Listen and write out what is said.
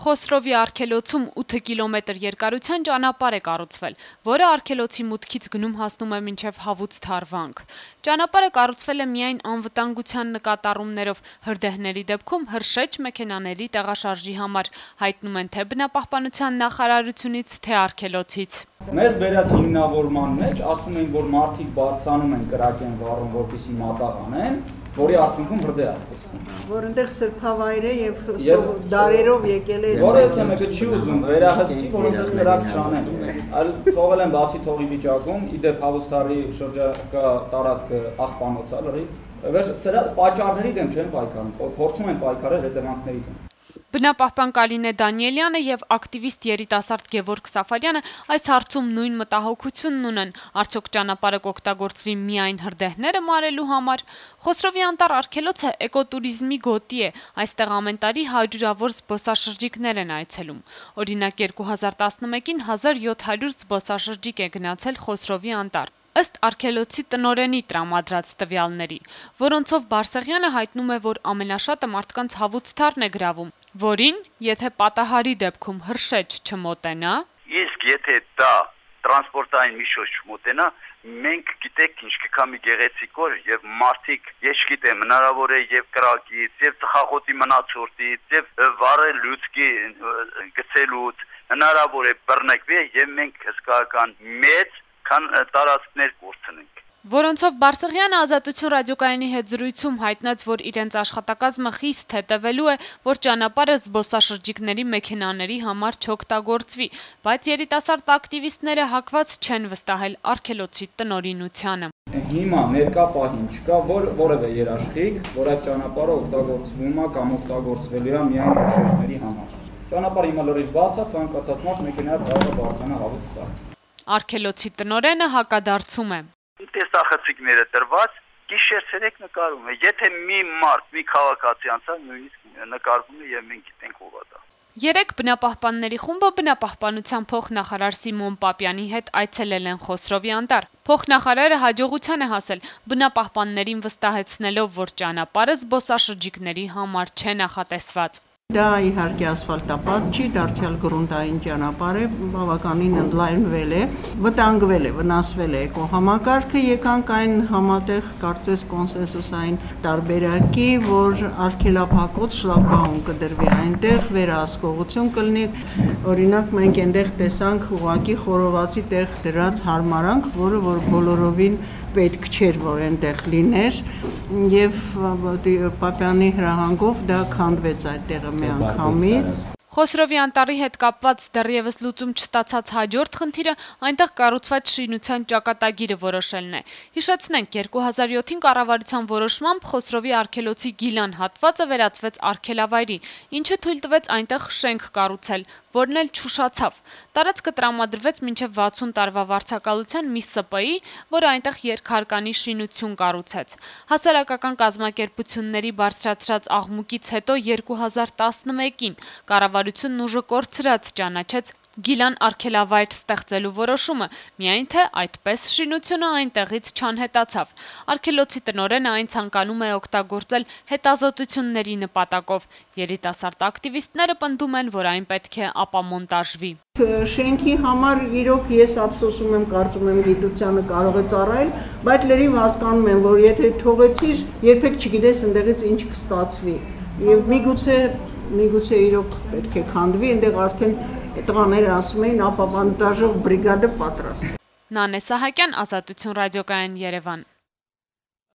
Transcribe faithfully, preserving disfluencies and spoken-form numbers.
Խոսրովի արգելոցում ութ կիլոմետր երկարության ճանապարհ է կառուցվել, որը արգելոցի մուտքից գնում հասնում է մինչև Հավուց Թարվանք։ Ճանապարհը կառուցվել է միայն անվտանգության նկատառումներով, հրդեհների դեպքում հրշեջ մեքենաների տեղաշարժի համար, հայտնում են թե բնապահպանության նախարարությունից, թե արգելոցից։ Մեզ բերած հիմնավորման մեջ ասում են, որ մարդիկ բարձանում են կրակ են վառում, որպեսզի մատաղ անեն, որի արդյունքում հրդեհ է սկսվում։ Որ այնտեղ սրբավայր է եւ դարերով եկել է։ Որը մեկը չի ուզում վերահսկի, որ այնտեղ կրակ չանեն։ Այլ թողել են բացի թողի վիճակում, իդեպ Հավուստարի շրջակա տարածքը աղբանոց է լրի։ Սրա պատճառների դեմ չեն պայքարում, փորձում են պայքարել հետևանքների դեմ։ Բնապահպան Կալինե Դանիելյանը եւ ակտիվիստ երիտասարդ Գևորգ Սաֆարյանը այս հարցում նույն մտահոգությունն ունեն, արդյոք ճանապարհը կօգտագործվի միայն հրդեհները մարելու համար։ Խոսրովի անտառ արգելոցը էկոտուրիզմի գոտի է, այստեղ ամեն տարի հարյուրավոր զբոսաշրջիկներ են այցելում։ Օրինակ երկու հազար տասնմեկին հազար յոթ հարյուր զբոսաշրջիկ է գնացել Խոսրովի անտառ։ Ըստ արգելոցի տնօրենի տրամադրած տվյալների, որոնցով Բարսեղյանը հայտնում է, որ ամենաշատը մարդկանց Հավուց Թարն է գրավում, որին, եթե պատահարի դեպքում հրշեջ չմոտենա, իսկ եթե դա տրանսպորտային միջոց չմոտենա, մենք գիտեք ինչ կքամի գեղեցիկ օր եւ մարդիկ, ես գիտեմ, հնարավոր է եւ կրակից, եւ ծխախոտի մնացորդից, եւ վառել լուցկի գցելուց, հնարավոր է բռնկվի եւ մենք հսկայական մեծ քան տարածքներ կորցնենք։ Որոնցով Բարսեղյանը Ազատություն ռադիոկայանի հետ զրույցում հայտնեց, որ իրենց աշխատակազմը խիստ հետևելու է, որ ճանապարհը զբոսաշրջիկների մեքենաների համար չօգտագործվի, բայց երիտասարդ ակտիվիստները հակված չեն վստահել արգելոցի տնօրինությանը։ Հիմա ներկա պահին չկա որ որևէ երաշխիք, որ այդ ճանապարհը օգտագործվում է կամ օգտագործվելու է միայն հրշեջների համար։ Ճանապարհը հիմա լրիվ բաց է, ցանկացած մարդ մեքենայով կարող է բարձրանալ Հավուց Թար։ Արգելոցի տնօրենը հակադարձում է։ Տեսախցիկները տրված գիշեր-ցերեկ նկարում է։ Եթե մի մարդ, մի քաղաքացի անցավ, նույնիսկ նկարվում է եւ մենք գիտենք ով է դա։ Երեք բնապահպանների խումբը բնապահպանության փոխնախարար Սիմոն Պապյանի հետ այցելել են Խոսրովի անտառ։ Փոխնախարարը հաջողության է հասել բնապահպաններին վստահեցնելով, որ ճանապարհը զբոսաշրջիկների համար չէ նախատեսված։ Դա իհարկե ասֆալտապատ չի, դարձյալ գրունտային ճանապարհ է, բավականին ընդլայնվել է, վտանգվել է, վնասվել է էկոհամակարգը, եկանք այն համատեղ կարծես կոնսենսուսային տարբերակի, որ արգելափակոց շլագբաում կդրվի այնտեղ, վերահսկողություն կլինի, օրինակ մենք այնտեղ տեսանք ուղղակի խորովածի տեղ դրած հարմարանք, որը որ բոլորովին պետք չէր, որ այնտեղ լիներ, եւ Պապյանի հրահանգով դա քանդվեց այդ տեղը մի անգամից։ Խոսրովի անտառի հետ կապված դեռևս լուծում չստացած հաջորդ խնդիրը այնտեղ կառուցված շինության ճակատագիրը որոշելն է։ Հիշեցնենք, երկու հազար յոթին կառավարության որոշմամբ Խոսրովի արգելոցի Գիլան հատվածը վերածվեց արգելավայրի, ինչը թույլ տվեց այնտեղ շենք կառուցել, որն էլ չուշացավ։ Տարածքը տրամադրվեց մինչև վաթսուն տարվա վարձակալության մի Ս Պ ի, որը այնտեղ երկհարկանի շինություն կառուցեց։ Հասարակական կազմակերպությունների բարձրացրած աղմուկից հետո երկու հազար տասնմեկին կառավարությունն ուժը կորցրած ճանաչեց Գիլան արգելավայր ստեղծելու որոշումը, միայն թե այդպես շինությունը այնտեղից չանհետացավ։ Արգելոցի տնօրենը այն ցանկանում է օգտագործել հետազոտությունների նպատակով։ Երիտասարդ ակտիվիստները պնդում են, որ այն պետք է ապամոնտաժվի։ Շենքի համար իրոք ես ափսոսում եմ, կարծում եմ գիտությանը կարող է ծառայել, բայց լրիվ հասկանում եմ, որ եթե թողեցիր, երբեք չգիտես այնտեղից ինչ կստացվի։ Եվ միգուցե միգուցե իրոք պետք է քանդվի, այնտեղ արդեն տղաները ասում էին ապամոնտաժով բրիգադը պատրաստ։ Նանե Սահակյան, Ազատություն ռադիոկայան, Երևան։